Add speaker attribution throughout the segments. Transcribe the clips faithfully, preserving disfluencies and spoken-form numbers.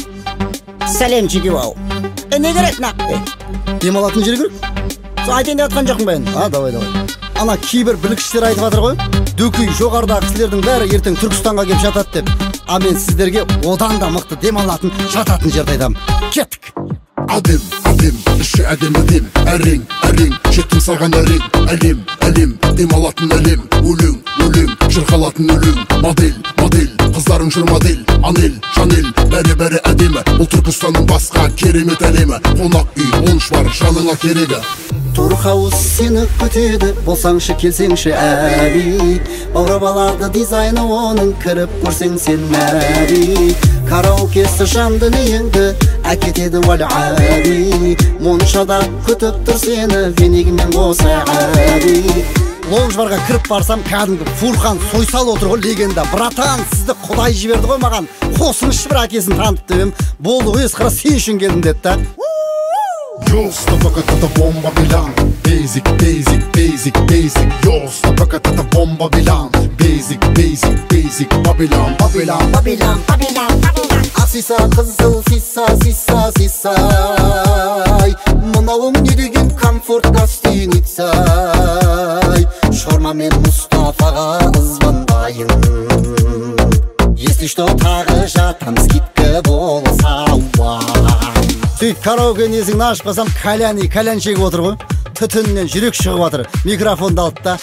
Speaker 1: Сәлемчиге бау. Е, не керек нақ?
Speaker 2: Дем алатын жер керек?
Speaker 1: Айтайын деп жатқан жоқпын ben.
Speaker 2: А, давай, давай. Ана кейбір білгіштер айтып жатыр ғой. Дөкей жоғарыдағы кісілердің бәрі ертең Түркістанға келіп жатады деп. А мен сіздерге одан да мықты дем алатын, жататын жерді айтамын. Кеттік.
Speaker 3: Адем, адем, іші әдем әдем, әрең, әрең, жеттім саған әрең, әлем, әлем, дем алатын әлем, өлең, өлең, шырқалатын өлең, модель, модель, қыздарың жүр модель, анел, жанел, бәрі-бәрі әдемі, бұл Түркістанның басқа керемет әлемі, қонақ үй, онш бар, жаныңа керегі.
Speaker 2: Турхауыз сені күтеді, болсаңшы келсеңші әби. Баурап алады дизайны оның, кіріп көрсең сен мәби. Караокесі жан дүниеңді әкетеді вал әби. Моншада күтіп тұр сені, венегімен қоса әби. Лоуж-барға кіріп барсам, кәдімгі Фурхан Сойсал отыр ғой, легенда. Братан, сізді Құдай жіберді ғой маған. Қосыңызшы бір әкесін танып деп. Болды ғой, есқара сен үшін келдім деді та.
Speaker 3: Ёста, пока это бомба Билан. Basic, basic, basic, basic. Ёста, пока это бомба Билан. Basic, basic, basic. Babylon, Babylon,
Speaker 1: Babylon, Babylon, Babylon.
Speaker 2: Асиса қызыл сиса, сиса, сисай. Мынауың не деген комфорт гостиница. Шорма мен Мұстафаға звондайын. Если что, тағы жатам, скидка болса. Сөйт караоке несіңді ашып қалсам, кәляни, кәлян шегіп отыр ғой. Түтіннен жүрек шығып отыр. Микрофонды алды да.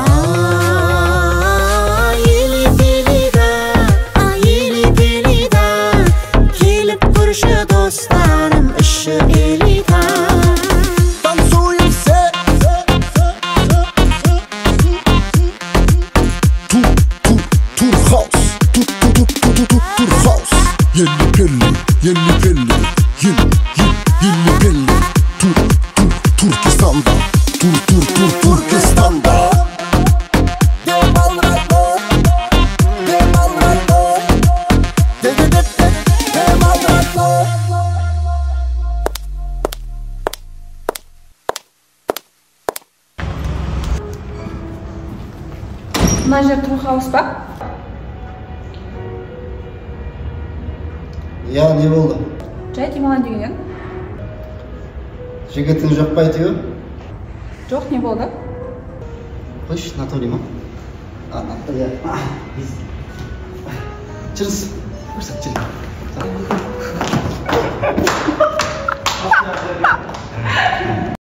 Speaker 1: Келіп көрші достарым, іші элита.
Speaker 2: Танцуем все.
Speaker 3: Тур, тур, турхаус. Тур, тур, тур, тур, тур, турхаус. Елі пелі, елі пелі. Ел, ел, елі пелі. Тур, тур, Туркестанда. Тур, тур, тур, Туркестанда.
Speaker 4: Мына жер Турхаус па?
Speaker 2: Я, не болды?
Speaker 4: Жай демалайын деген едім.
Speaker 2: Жігітің жоқ па әйтеуір?
Speaker 4: Жоқ, не болды?
Speaker 2: Қойшы, Анатолий ма? А, Анатолий. Жүріс. Көрсет, жүр.